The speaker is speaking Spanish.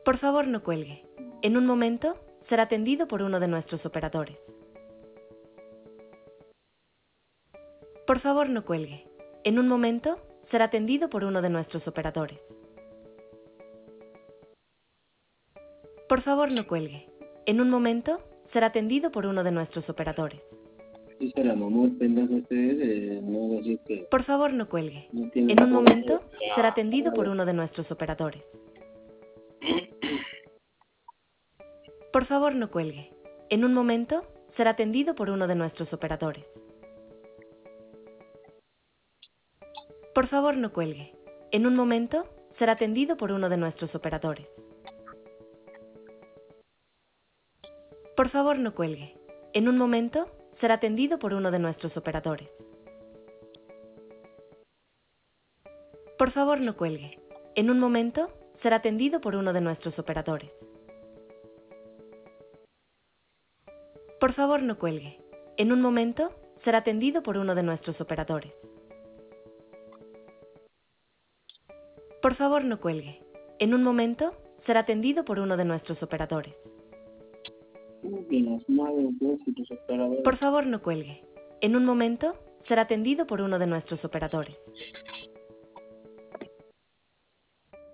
Por favor, no cuelgue. En un momento, será atendido por uno de nuestros operadores. Por favor, no cuelgue. En un momento, será atendido por uno de nuestros operadores. Por favor, no cuelgue. En un momento, será atendido por uno de nuestros operadores. Sí, se la mamó el pendejo este de no decir que Por favor, no cuelgue. no tiene En un nada. momento, será atendido por uno de nuestros operadores. Por favor, no cuelgue. En un momento, será atendido por uno de nuestros operadores. Por favor, no cuelgue. En un momento, será atendido por uno de nuestros operadores. Por favor, no cuelgue. En un momento, será atendido por uno de nuestros operadores. Por favor, no cuelgue. En un momento, será atendido por uno de nuestros operadores. Por favor, no cuelgue. En un momento, será atendido por uno de nuestros operadores. Por favor, no cuelgue. En un momento, será atendido por uno de nuestros operadores. Y las madres dos y los operadores. Por favor, no cuelgue. En un momento, será atendido por uno de nuestros operadores.